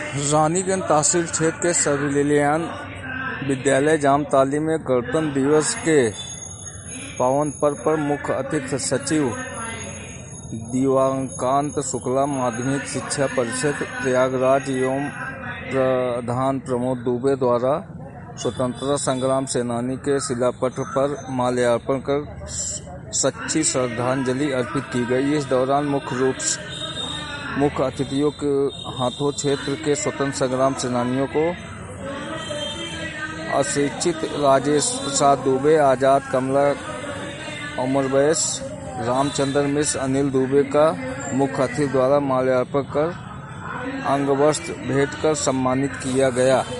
रानीगंज तहसील क्षेत्र के सिविलियन विद्यालय जामताली में गणतंत्र दिवस के पावन पर्व पर मुख्य अतिथि सचिव दिवाकांत शुक्ला, माध्यमिक शिक्षा परिषद प्रयागराज एवं प्रधान प्रमोद दुबे द्वारा स्वतंत्रता संग्राम सेनानी के शिलापट पर माल्यार्पण कर सच्ची श्रद्धांजलि अर्पित की गई। इस दौरान मुख्य अतिथियों के हाथों क्षेत्र के स्वतंत्रता संग्राम सेनानियों को अशिक्षित राजेश प्रसाद दुबे, आजाद कमला, अमर बैस, रामचंद्र मिश्र, अनिल दुबे का मुख्य अतिथि द्वारा माल्यार्पण कर अंगवस्त्र भेंट कर सम्मानित किया गया।